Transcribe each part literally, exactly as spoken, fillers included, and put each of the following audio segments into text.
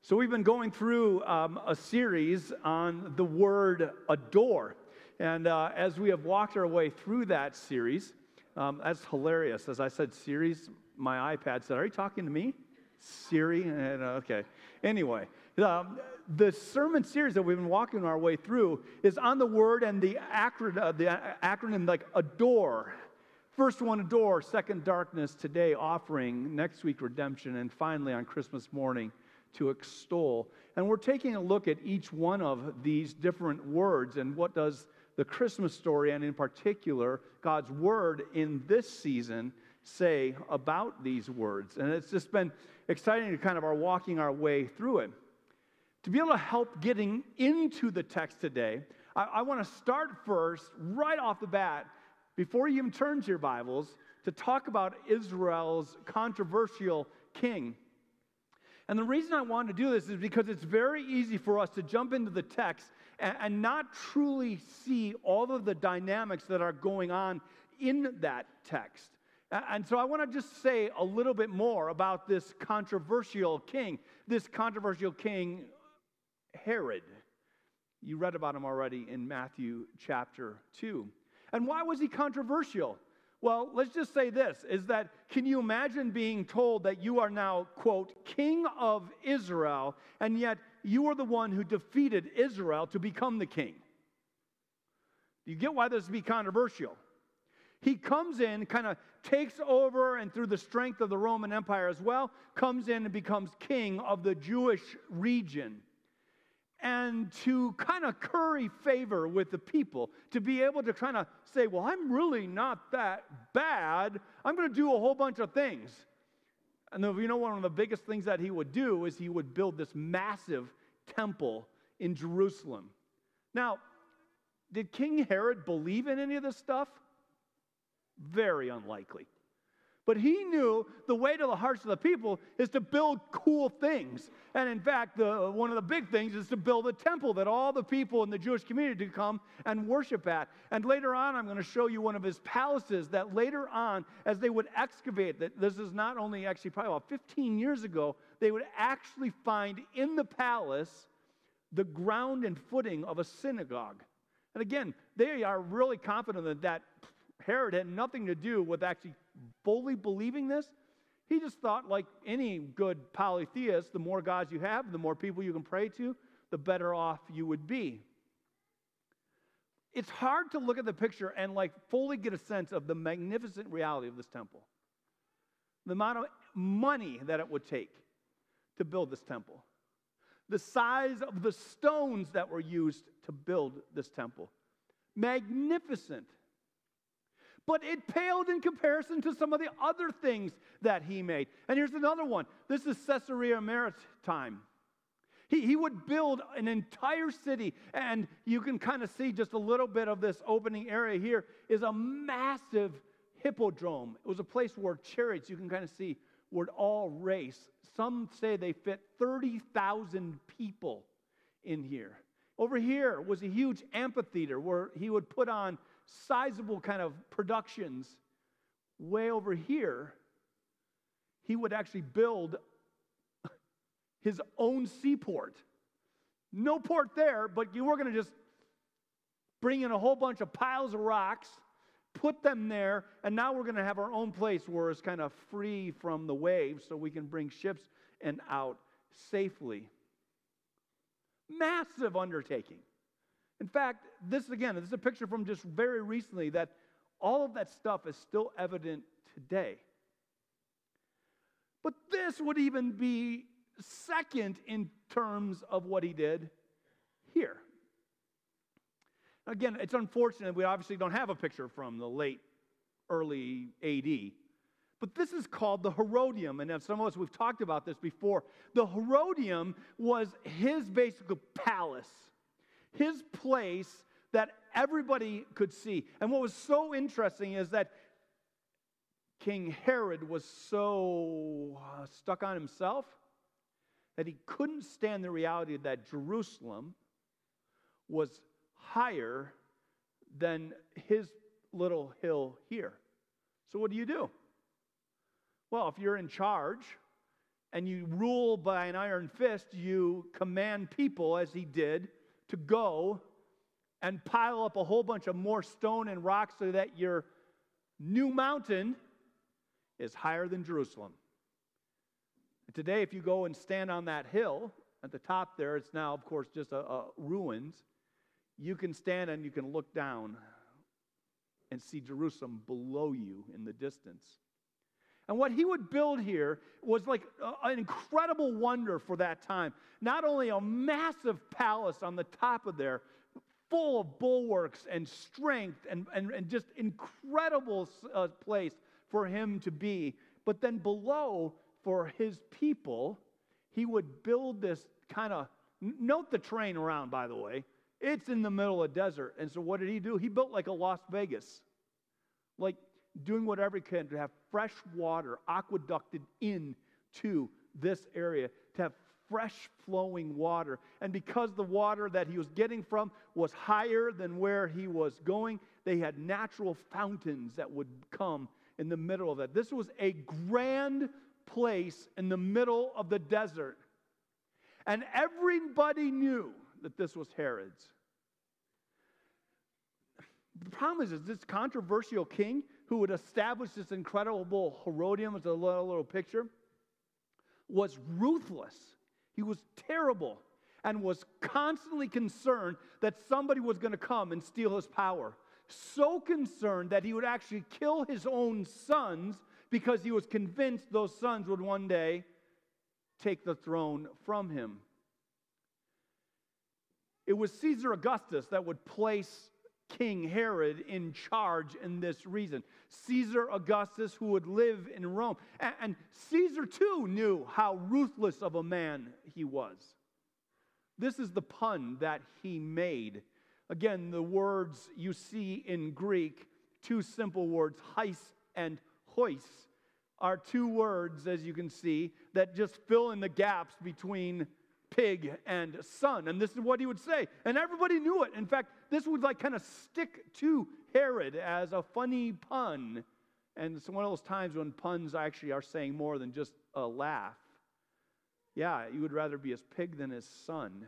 So we've been going through um, a series on the word adore. And uh, as we have walked our way through that series, um, that's hilarious. As I said series, my iPad said, "Are you talking to me?" Siri? And, uh, okay. Anyway, um, the sermon series that we've been walking our way through is on the word and the, acro- uh, the acronym like adore. First one, adore. Second, darkness. Today, offering. Next week, redemption. And finally, on Christmas morning, to extol. And we're taking a look at each one of these different words and what does the Christmas story, and in particular, God's word in this season, say about these words. And it's just been exciting to kind of are walking our way through it. To be able to help getting into the text today, I, I want to start first, right off the bat, before you even turn to your Bibles, to talk about Israel's controversial king. And the reason I want to do this is because it's very easy for us to jump into the text and, and not truly see all of the dynamics that are going on in that text. And so I want to just say a little bit more about this controversial king, this controversial king, Herod. You read about him already in Matthew chapter two. And why was he controversial? Well, let's just say this, is that can you imagine being told that you are now, quote, king of Israel, and yet you are the one who defeated Israel to become the king? Do you get why this would be controversial? He comes in, kind of takes over, and through the strength of the Roman Empire as well, comes in and becomes king of the Jewish region. And to kind of curry favor with the people, to be able to kind of say, well, I'm really not that bad. I'm going to do a whole bunch of things. And you know, one of the biggest things that he would do is he would build this massive temple in Jerusalem. Now, did King Herod believe in any of this stuff? Very unlikely. But he knew the way to the hearts of the people is to build cool things. And in fact, the, one of the big things is to build a temple that all the people in the Jewish community could come and worship at. And later on, I'm going to show you one of his palaces that later on, as they would excavate, that this is not only actually probably about fifteen years ago, they would actually find in the palace the ground and footing of a synagogue. And again, they are really confident that that Herod had nothing to do with actually fully believing this. He just thought, like any good polytheist, the more gods you have, the more people you can pray to, the better off you would be. It's hard to look at the picture and like fully get a sense of the magnificent reality of this temple. The amount of money that it would take to build this temple. The size of the stones that were used to build this temple. Magnificent. But it paled in comparison to some of the other things that he made. And here's another one. This is Caesarea Maritime. He, he would build an entire city, and you can kind of see just a little bit of this opening area here is a massive hippodrome. It was a place where chariots, you can kind of see, would all race. Some say they fit thirty thousand people in here. Over here was a huge amphitheater where he would put on sizable kind of productions. Way over here, he would actually build his own seaport. No port there, but you were going to just bring in a whole bunch of piles of rocks, put them there, and now we're going to have our own place where it's kind of free from the waves so we can bring ships and out safely. Massive undertaking. In fact, this again, this is a picture from just very recently that all of that stuff is still evident today. But this would even be second in terms of what he did here. Again, it's unfortunate we obviously don't have a picture from the late, early A D. But this is called the Herodium, and some of us, we've talked about this before. The Herodium was his basically palace. His place that everybody could see. And what was so interesting is that King Herod was so uh, stuck on himself that he couldn't stand the reality that Jerusalem was higher than his little hill here. So what do you do? Well, if you're in charge and you rule by an iron fist, you command people, as he did, to go and pile up a whole bunch of more stone and rocks so that your new mountain is higher than Jerusalem. Today, if you go and stand on that hill, at the top there, it's now, of course, just a, a ruins. You can stand and you can look down and see Jerusalem below you in the distance. And what he would build here was like a, an incredible wonder for that time. Not only a massive palace on the top of there, full of bulwarks and strength and, and, and just incredible uh, place for him to be, but then below, for his people, he would build this kind of, note the terrain around, by the way. It's in the middle of the desert. And so what did he do? He built like a Las Vegas. Like doing whatever he can to have fresh water aqueducted into this area, to have fresh flowing water. And because the water that he was getting from was higher than where he was going, they had natural fountains that would come in the middle of it. This was a grand place in the middle of the desert. And everybody knew that this was Herod's. The problem is, is this controversial king who would establish this incredible Herodium as a little, little picture was ruthless. He was terrible and was constantly concerned that somebody was going to come and steal his power. So concerned that he would actually kill his own sons because he was convinced those sons would one day take the throne from him. It was Caesar Augustus that would place King Herod in charge in this reason. Caesar Augustus, who would live in Rome. And, and Caesar, too, knew how ruthless of a man he was. This is the pun that he made. Again, the words you see in Greek, two simple words, heis and hois, are two words, as you can see, that just fill in the gaps between pig and son. And this is what he would say. And everybody knew it. In fact, this would like kind of stick to Herod as a funny pun. And it's one of those times when puns actually are saying more than just a laugh. Yeah, you would rather be his pig than his son.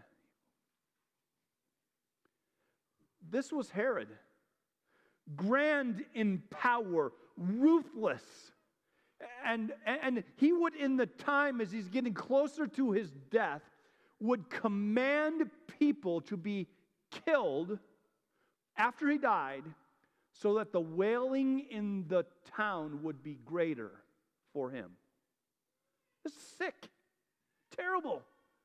This was Herod. Grand in power, ruthless. And, and he would, in the time as he's getting closer to his death, would command people to be killed after he died so that the wailing in the town would be greater for him. This is sick. Terrible.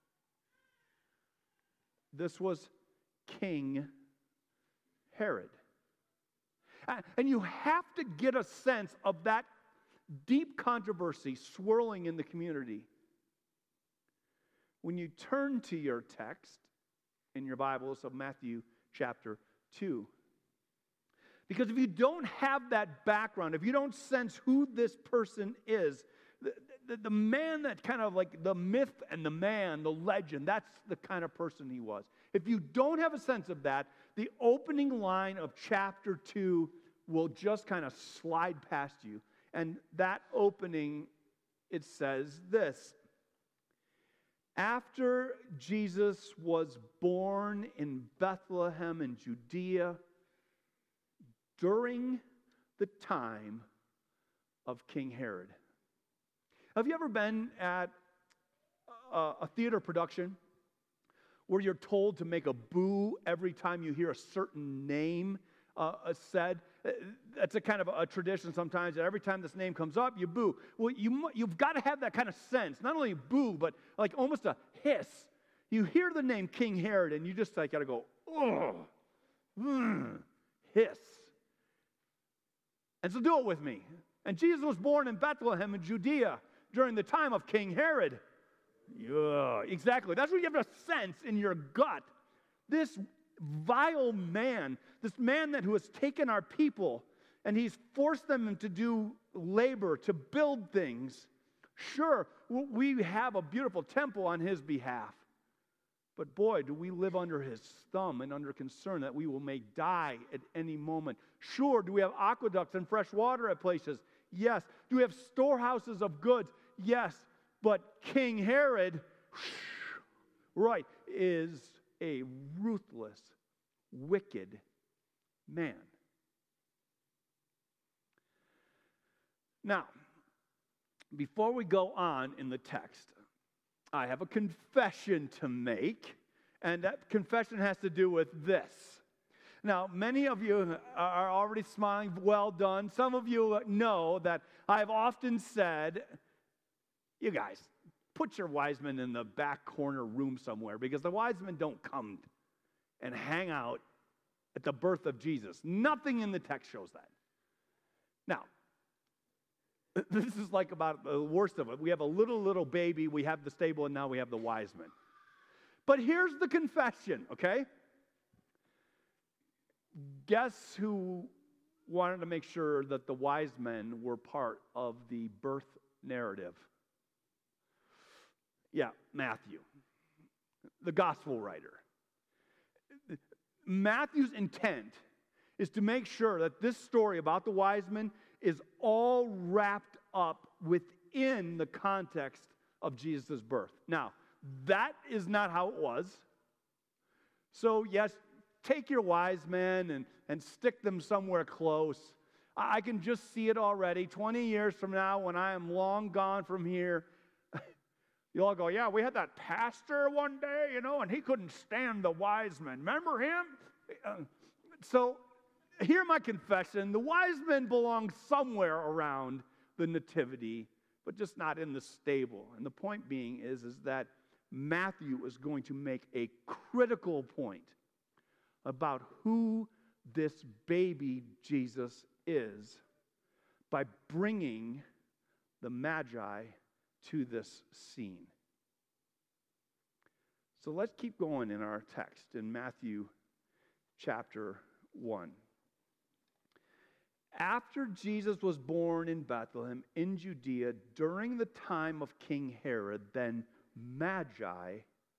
This was King Herod. And you have to get a sense of that deep controversy swirling in the community when you turn to your text in your Bibles of Matthew chapter two. Because if you don't have that background, if you don't sense who this person is, the, the, the man that kind of like the myth and the man, the legend, that's the kind of person he was. If you don't have a sense of that, the opening line of chapter two will just kind of slide past you. And that opening, it says this: after Jesus was born in Bethlehem in Judea, during the time of King Herod. Have you ever been at a, a theater production where you're told to make a boo every time you hear a certain name uh, said? That's a kind of a tradition sometimes that every time this name comes up, you boo. Well, you, you've got to have that kind of sense. Not only boo, but like almost a hiss. You hear the name King Herod and you just like got to go, oh, mm, hiss. And so do it with me. And Jesus was born in Bethlehem in Judea during the time of King Herod. Yeah, exactly. That's what you have a sense in your gut. This vile man, this man that who has taken our people and he's forced them to do labor, to build things. Sure, we have a beautiful temple on his behalf. But boy, do we live under his thumb and under concern that we will may die at any moment. Sure, do we have aqueducts and fresh water at places? Yes. Do we have storehouses of goods? Yes. But King Herod, right, is a ruthless, wicked man. Now, before we go on in the text, I have a confession to make, and that confession has to do with this. Now, many of you are already smiling, well done. Some of you know that I've often said, you guys, put your wise men in the back corner room somewhere, because the wise men don't come and hang out at the birth of Jesus. Nothing in the text shows that. Now, this is like about the worst of it. We have a little, little baby, we have the stable, and now we have the wise men. But here's the confession, okay? Guess who wanted to make sure that the wise men were part of the birth narrative? Yeah, Matthew, the gospel writer. Matthew's intent is to make sure that this story about the wise men is all wrapped up within the context of Jesus' birth. Now, that is not how it was. So, yes, take your wise men and, and stick them somewhere close. I can just see it already. twenty years from now, when I am long gone from here, you all go, yeah, we had that pastor one day, you know, and he couldn't stand the wise men. Remember him? Uh, so, hear my confession. The wise men belong somewhere around the nativity, but just not in the stable. And the point being is, is that Matthew is going to make a critical point about who this baby Jesus is by bringing the Magi to this scene. So let's keep going in our text in Matthew chapter one. After Jesus was born in Bethlehem in Judea during the time of King Herod, then Magi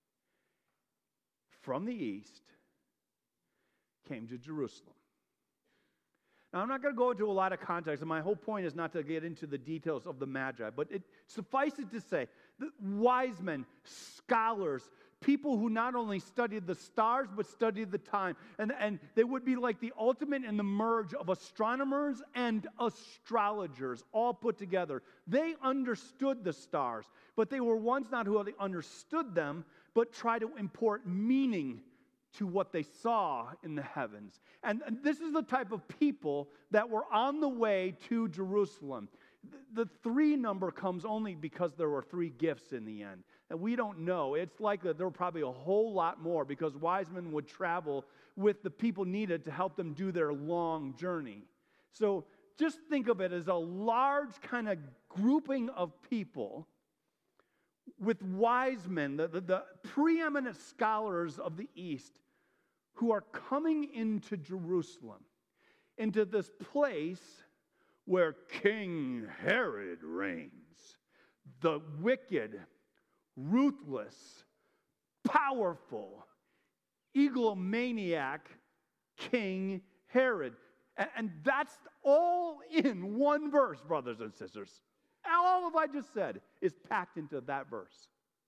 from the east came to Jerusalem. Now, I'm not going to go into a lot of context, and my whole point is not to get into the details of the Magi, but it suffices to say that wise men, scholars, people who not only studied the stars, but studied the time. And, and they would be like the ultimate in the merge of astronomers and astrologers all put together. They understood the stars, but they were ones not who only understood them, but tried to import meaning to what they saw in the heavens. And, and this is the type of people that were on the way to Jerusalem. The, the three number comes only because there were three gifts in the end. And we don't know. It's likely that there were probably a whole lot more, because wise men would travel with the people needed to help them do their long journey. So just think of it as a large kind of grouping of people with wise men, the, the, the preeminent scholars of the East, who are coming into Jerusalem, into this place where King Herod reigns, the wicked, ruthless, powerful, egomaniac King Herod. And, and that's all in one verse, brothers and sisters. All of what I just said is packed into that verse.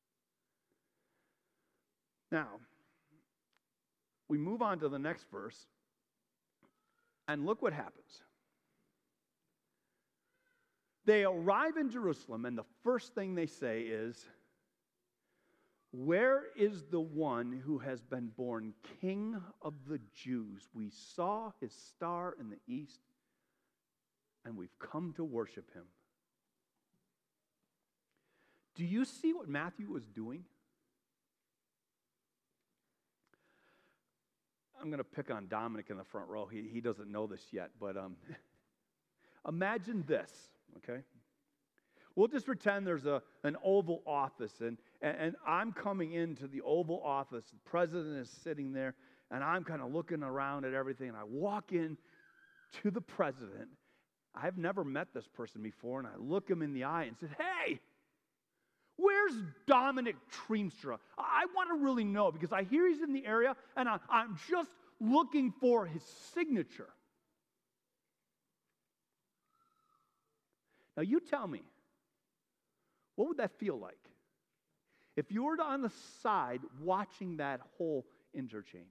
Now, we move on to the next verse, and look what happens. They arrive in Jerusalem, and the first thing they say is, "Where is the one who has been born King of the Jews? We saw his star in the east, and we've come to worship him." Do you see what Matthew was doing? I'm going to pick on Dominic in the front row. He, he doesn't know this yet, but um, imagine this, okay? We'll just pretend there's a, an Oval Office, and, and, and I'm coming into the Oval Office. The president is sitting there, and I'm kind of looking around at everything, and I walk in to the president. I've never met this person before, and I look him in the eye and said, "Hey, where's Dominic Treemstra? I want to really know, because I hear he's in the area, and I, I'm just looking for his signature." Now, you tell me, What would that feel like? If you were on the side watching that whole interchange,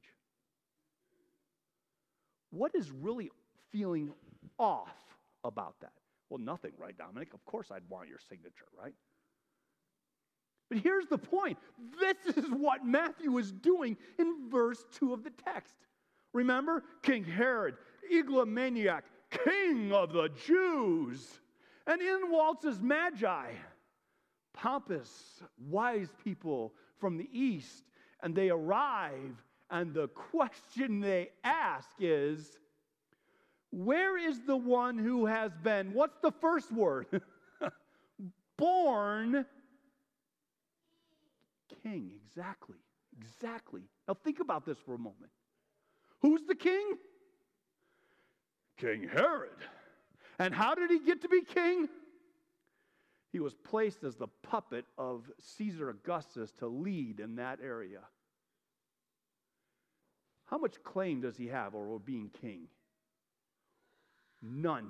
what is really feeling off about that? Well, nothing, right, Dominic? Of course I'd want your signature, right? But here's the point. This is what Matthew is doing in verse two of the text. Remember? King Herod, egomaniac, king of the Jews. And in waltzes Magi, pompous, wise people from the east. And they arrive, and the question they ask is, where is the one who has been, what's the first word? Born king. Exactly. Exactly. Now think about this for a moment. Who's the king? King Herod. And how did he get to be king? He was placed as the puppet of Caesar Augustus to lead in that area. How much claim does he have over being king? None.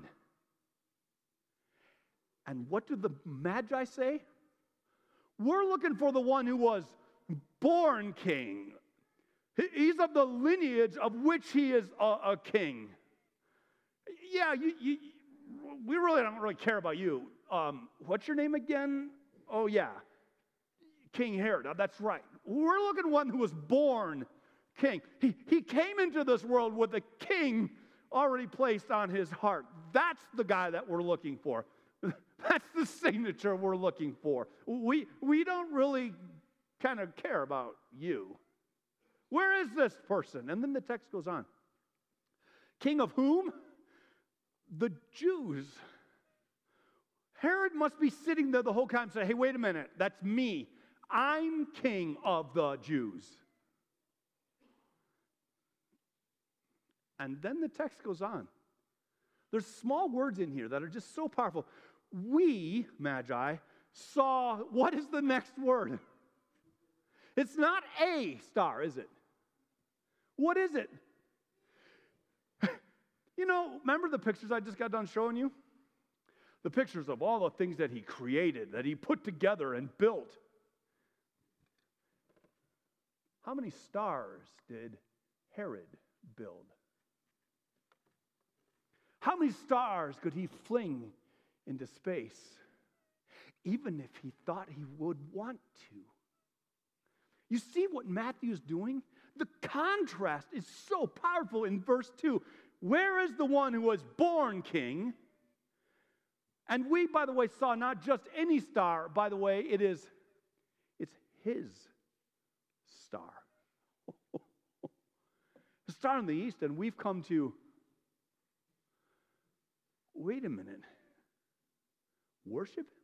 And what do the Magi say? We're looking for the one who was born king. He's of the lineage of which he is a, a king. Yeah, you, you, we really don't really care about you. Um, what's your name again? Oh, yeah, King Herod. That's right. We're looking for one who was born king. He, he came into this world with a king already placed on his heart. That's the guy that we're looking for. That's the signature we're looking for. We, we don't really kind of care about you. Where is this person? And then the text goes on. King of whom? The Jews. Herod must be sitting there the whole time saying, hey, wait a minute, that's me. I'm king of the Jews. And then the text goes on. There's small words in here that are just so powerful. We, Magi, saw, what is the next word? It's not a star, is it? What is it? You know, remember the pictures I just got done showing you? The pictures of all the things that he created, that he put together and built. How many stars did Herod build? How many stars could he fling into space, even if he thought he would want to? You see what Matthew's doing? The contrast is so powerful in verse two. Where is the one who was born king? And we, by the way, saw not just any star. By the way, it is, it's his star. The star in the east, and we've come to, wait a minute, worship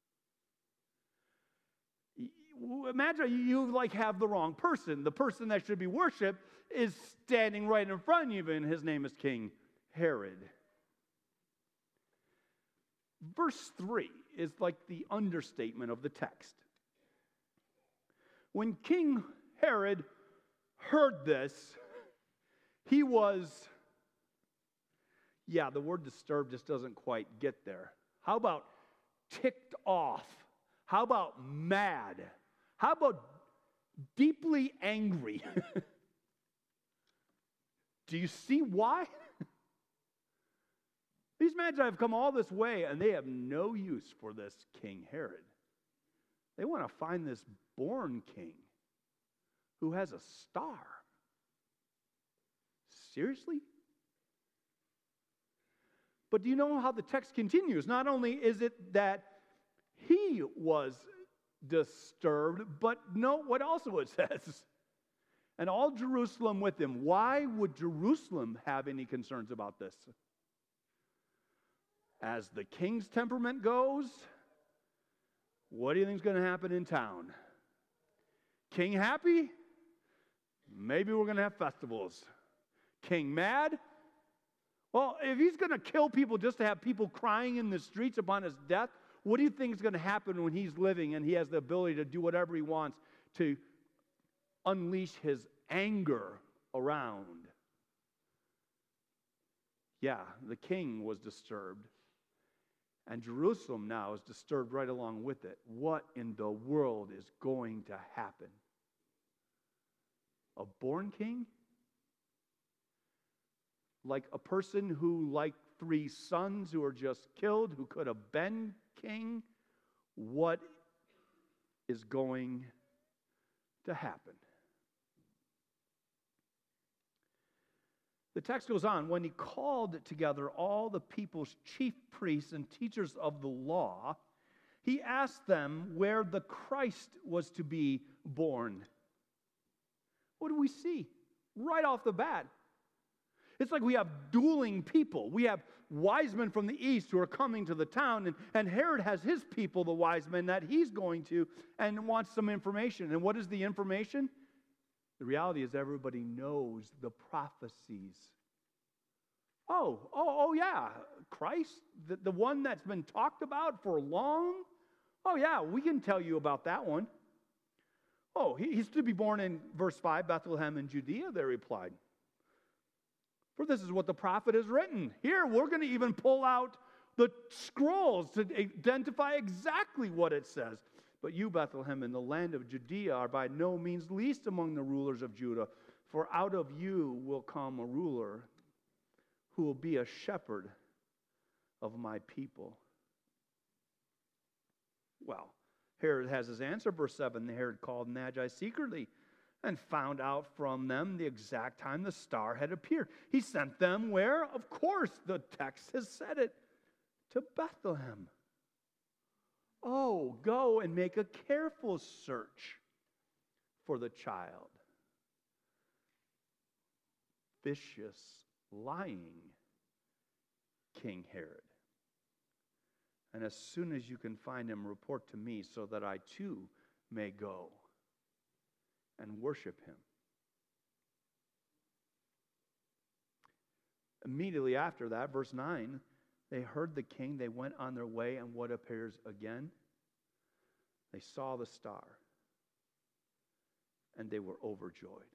him? Imagine you like have the wrong person. The person that should be worshiped is standing right in front of you, and his name is King Herod. Verse three is like the understatement of the text. When King Herod heard this, he was, yeah, the word disturbed just doesn't quite get there. How about ticked off? How about mad? How about deeply angry? Do you see why? These magi have come all this way, and they have no use for this King Herod. They want to find this born king who has a star. Seriously? But do you know how the text continues? Not only is it that he was disturbed, but note what also it says. And all Jerusalem with him. Why would Jerusalem have any concerns about this? As the king's temperament goes, what do you think is going to happen in town? King happy? Maybe we're going to have festivals. King mad? Well, if he's going to kill people just to have people crying in the streets upon his death, what do you think is going to happen when he's living and he has the ability to do whatever he wants to unleash his anger around? Yeah, the king was disturbed. And Jerusalem now is disturbed right along with it. What in the world is going to happen? A born king? Like a person who, like three sons who were just killed, who could have been king? What is going to happen? The text goes on, when he called together all the people's chief priests and teachers of the law, he asked them where the Christ was to be born. What do we see? Right off the bat. It's like we have dueling people. We have wise men from the east who are coming to the town, and, and Herod has his people, the wise men, that he's going to and wants some information. And what is the information? The reality is everybody knows the prophecies. Oh, oh, oh yeah, Christ, the, the one that's been talked about for long? Oh yeah, we can tell you about that one. Oh, he, he's to be born in, verse five, Bethlehem in Judea, they replied. For this is what the prophet has written. Here, we're going to even pull out the scrolls to identify exactly what it says. But you, Bethlehem, in the land of Judea, are by no means least among the rulers of Judah, for out of you will come a ruler who will be a shepherd of my people. Well, Herod has his answer, verse seven. Herod called Magi secretly and found out from them the exact time the star had appeared. He sent them where? Of course, the text has said it, to Bethlehem. Oh, go and make a careful search for the child. Vicious, lying King Herod. And as soon as you can find him, report to me so that I too may go and worship him. Immediately after that, verse nine, they heard the king, they went on their way, and what appears again? They saw the star, and they were overjoyed.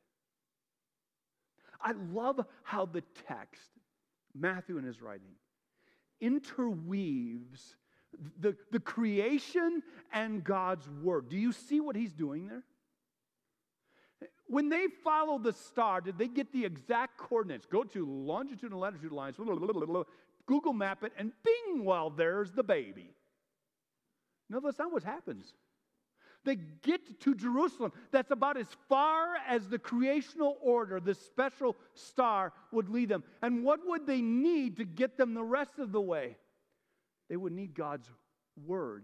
I love how the text, Matthew in his writing, interweaves the, the creation and God's word. Do you see what he's doing there? When they followed the star, did they get the exact coordinates? Go to longitude and latitude lines, Google map it, and bing, well, there's the baby. No, that's not what happens. They get to Jerusalem. That's about as far as the creational order, this special star, would lead them. And what would they need to get them the rest of the way? They would need God's word.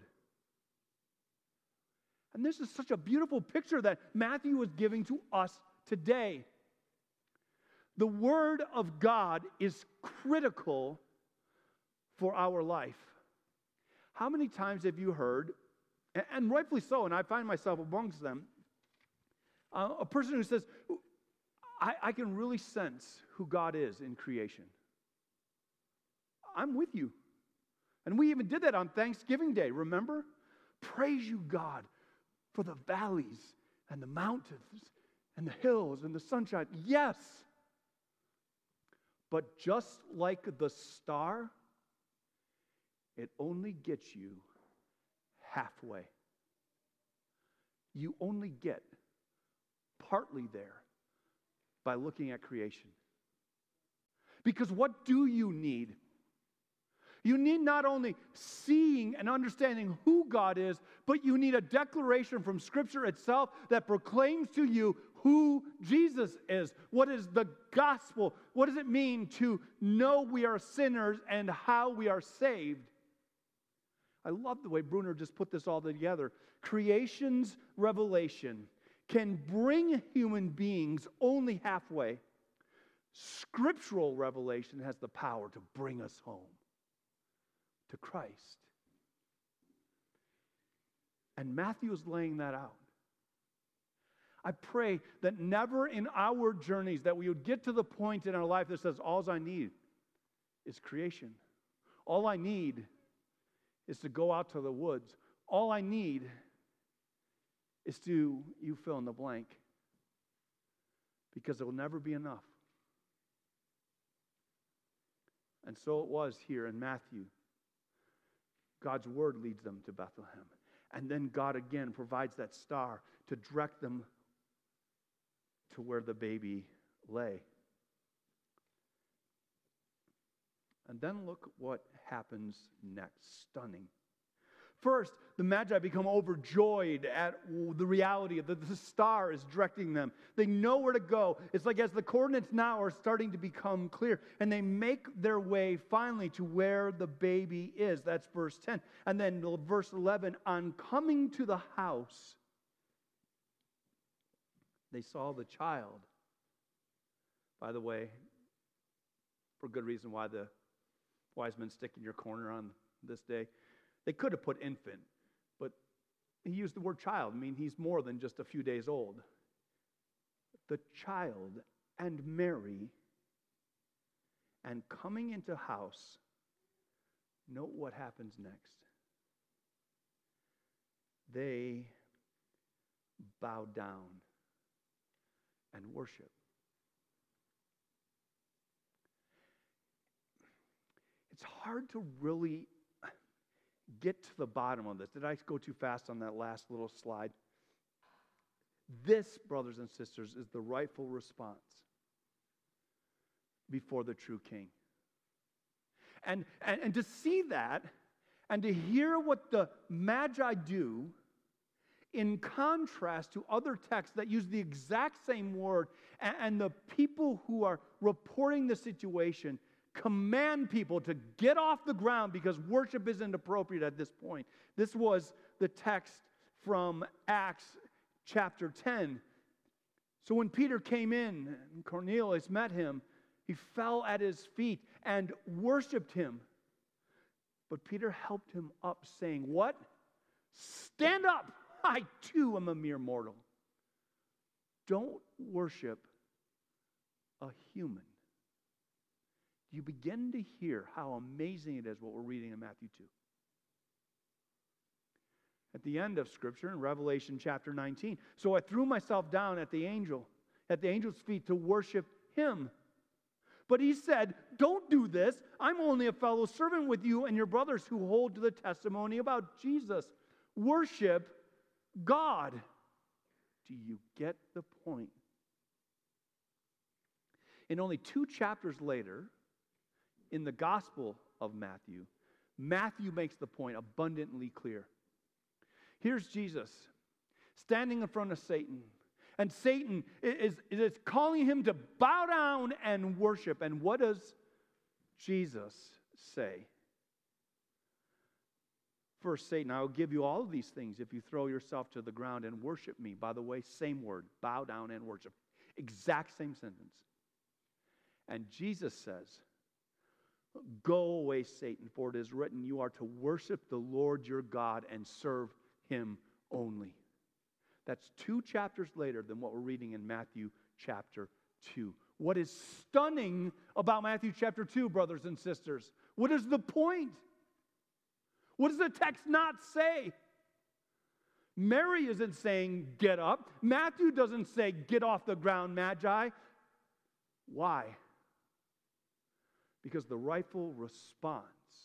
And this is such a beautiful picture that Matthew is giving to us today. The word of God is critical for our life. How many times have you heard, and rightfully so, and I find myself amongst them, uh, a person who says, I, I can really sense who God is in creation. I'm with you. And we even did that on Thanksgiving Day, remember? Praise you, God, for the valleys and the mountains and the hills and the sunshine. Yes. But just like the star, it only gets you halfway. You only get partly there by looking at creation. Because what do you need? You need not only seeing and understanding who God is, but you need a declaration from Scripture itself that proclaims to you who Jesus is. What is the gospel? What does it mean to know we are sinners and how we are saved? I love the way Bruner just put this all together. Creation's revelation can bring human beings only halfway. Scriptural revelation has the power to bring us home to Christ. And Matthew is laying that out. I pray that never in our journeys that we would get to the point in our life that says, all I need is creation. All I need is to go out to the woods. All I need is to, you fill in the blank. Because it will never be enough. And so it was here in Matthew. God's word leads them to Bethlehem. And then God again provides that star to direct them to where the baby lay. And then look what happens next. Stunning. First, the Magi become overjoyed at the reality that the star is directing them. They know where to go. It's like as the coordinates now are starting to become clear, and they make their way finally to where the baby is. That's verse ten. And then verse eleven, on coming to the house, they saw the child. By the way, for good reason why the wise men stick in your corner on this day. They could have put infant, but he used the word child. I mean, he's more than just a few days old. The child and Mary, and coming into house, note what happens next. They bow down and worship. It's hard to really get to the bottom of this. Did I go too fast on that last little slide? This, brothers and sisters, is the rightful response before the true king. And, and, and to see that and to hear what the Magi do in contrast to other texts that use the exact same word, and, and the people who are reporting the situation command people to get off the ground because worship isn't appropriate at this point. This was the text from Acts chapter ten. So when Peter came in and Cornelius met him, he fell at his feet and worshiped him. But Peter helped him up, saying, what? Stand up! I too am a mere mortal. Don't worship a human. You begin to hear how amazing it is what we're reading in Matthew two. At the end of Scripture, in Revelation chapter nineteen, so I threw myself down at the angel, at the angel's feet to worship him. But he said, don't do this. I'm only a fellow servant with you and your brothers who hold to the testimony about Jesus. Worship God. Do you get the point? And only two chapters later, in the Gospel of Matthew, Matthew makes the point abundantly clear. Here's Jesus standing in front of Satan. And Satan is, is calling him to bow down and worship. And what does Jesus say? First, Satan, I will give you all of these things if you throw yourself to the ground and worship me. By the way, same word, bow down and worship. Exact same sentence. And Jesus says, go away, Satan, for it is written, you are to worship the Lord your God and serve him only. That's two chapters later than what we're reading in Matthew chapter two. What is stunning about Matthew chapter two, brothers and sisters? What is the point? What does the text not say? Mary isn't saying, get up. Matthew doesn't say, get off the ground, Magi. Why? Because the rightful response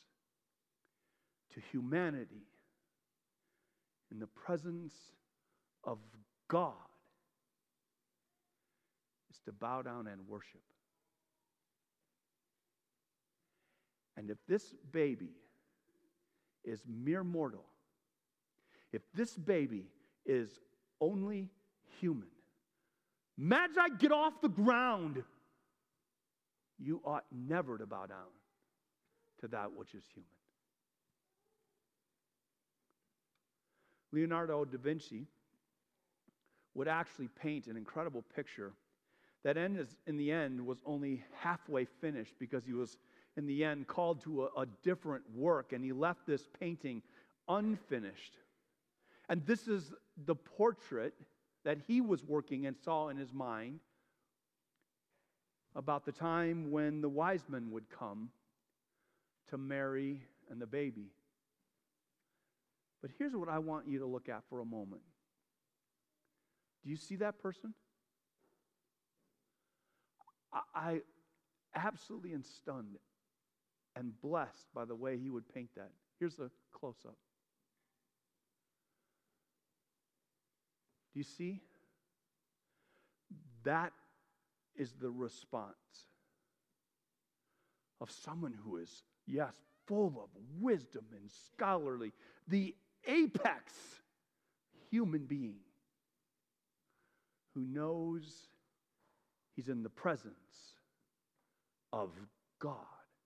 to humanity in the presence of God is to bow down and worship. And if this baby is mere mortal, if this baby is only human, Magi, get off the ground. You ought never to bow down to that which is human. Leonardo da Vinci would actually paint an incredible picture that in the end was only halfway finished because he was, in the end, called to a, a different work, and he left this painting unfinished. And this is the portrait that he was working and saw in his mind about the time when the wise men would come to Mary and the baby. But here's what I want you to look at for a moment. Do you see that person? I, I absolutely am stunned and blessed by the way he would paint that. Here's a close-up. Do you see? That is the response of someone who is, yes, full of wisdom and scholarly, the apex human being who knows he's in the presence of God.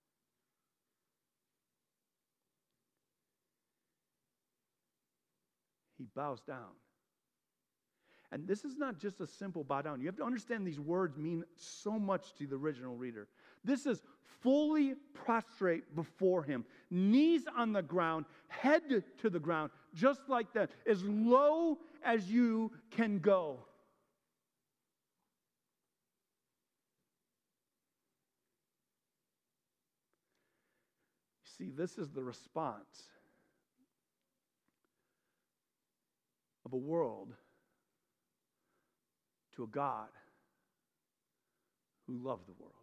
He bows down. And this is not just a simple bow down. You have to understand these words mean so much to the original reader. This is fully prostrate before him, knees on the ground, head to the ground, just like that, as low as you can go. See, this is the response of a world to a God who loved the world.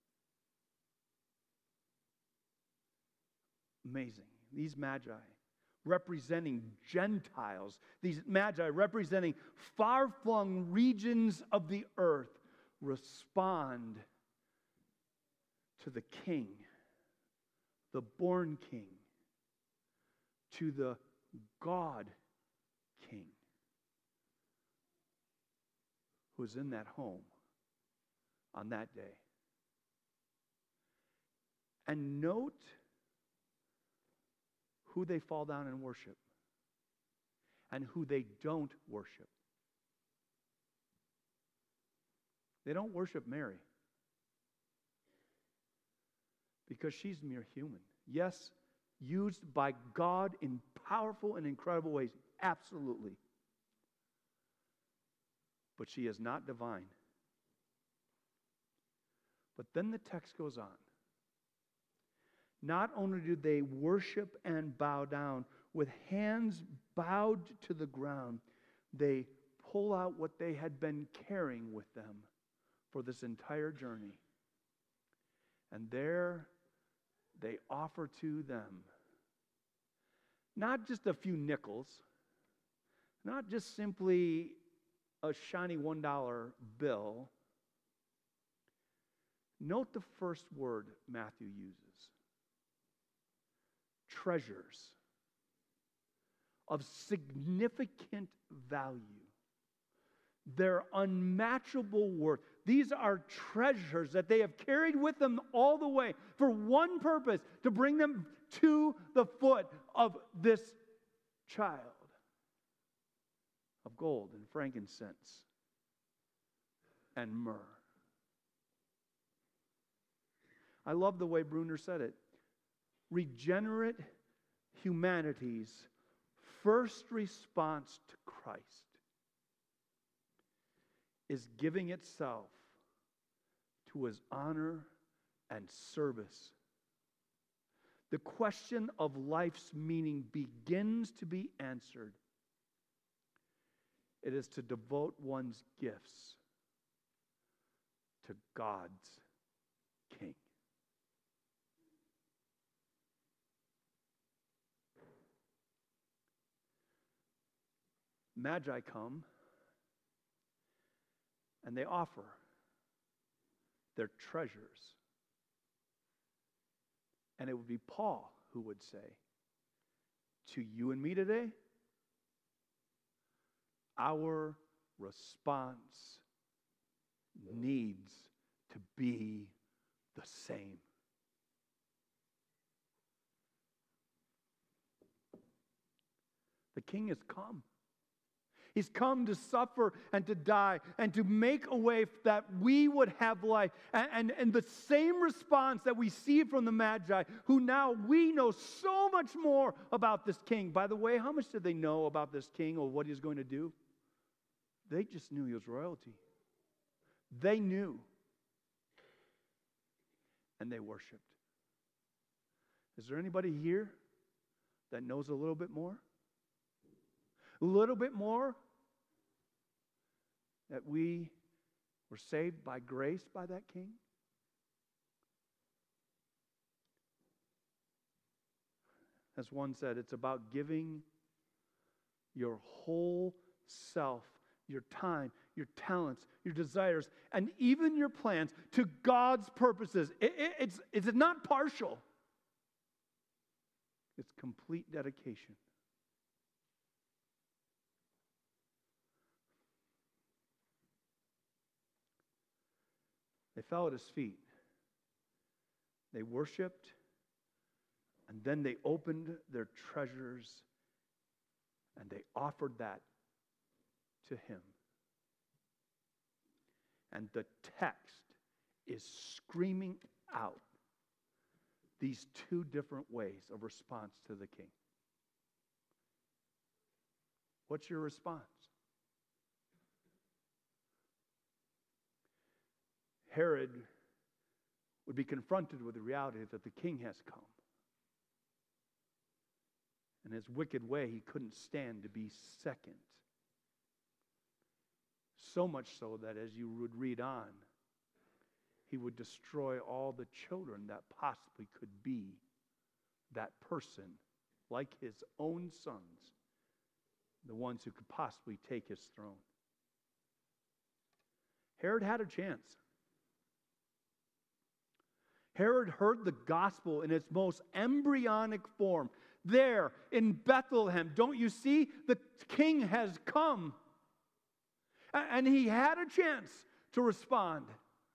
Amazing. These magi representing Gentiles, these magi representing far-flung regions of the earth, respond to the King, the born King, to the God King, who was in that home on that day. And note who they fall down and worship and who they don't worship. They don't worship Mary because she's mere human. Yes, used by God in powerful and incredible ways, absolutely. But she is not divine. But then the text goes on. Not only do they worship and bow down, with hands bowed to the ground, they pull out what they had been carrying with them for this entire journey. And there they offer to them not just a few nickels, not just simply a shiny one dollar bill. Note the first word Matthew uses. Treasures of significant value. They're unmatchable worth. These are treasures that they have carried with them all the way for one purpose, to bring them to the foot of this child, of gold and frankincense and myrrh. I love the way Bruner said it. Regenerate humanity's first response to Christ is giving itself to his honor and service. The question of life's meaning begins to be answered. It is to devote one's gifts to God's King. Magi come and they offer their treasures. And it would be Paul who would say, to you and me today, our response needs to be the same. The King has come. He's come to suffer and to die and to make a way that we would have life. And, and, and the same response that we see from the Magi, who now we know so much more about this King. By the way, how much did they know about this King or what he's going to do? They just knew he was royalty. They knew. And they worshiped. Is there anybody here that knows a little bit more? A little bit more? That we were saved by grace by that King? As one said, it's about giving your whole self, your time, your talents, your desires, and even your plans to God's purposes. It, it, it's, it's not partial. It's complete dedication. They fell at his feet. They worshiped, and then they opened their treasures, and they offered that to him. And the text is screaming out these two different ways of response to the king. What's your response? Herod would be confronted with the reality that the king has come. In his wicked way, he couldn't stand to be second. So much so that as you would read on, he would destroy all the children that possibly could be that person, like his own sons, the ones who could possibly take his throne. Herod had a chance. Herod heard the gospel in its most embryonic form. There in Bethlehem, don't you see? The king has come. And he had a chance to respond.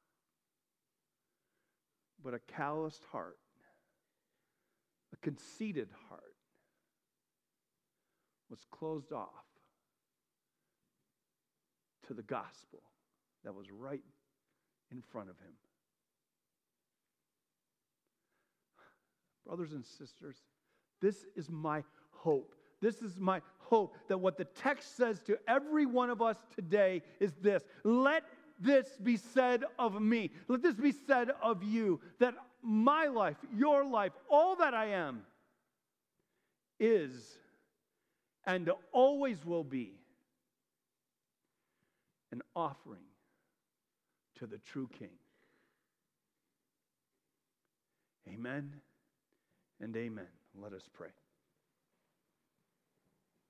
But a calloused heart, a conceited heart, was closed off to the gospel that was right in front of him. Brothers and sisters, this is my hope. This is my hope that what the text says to every one of us today is this: let this be said of me. Let this be said of you, that my life, your life, all that I am is and always will be an offering to the true King. Amen and amen. Let us pray.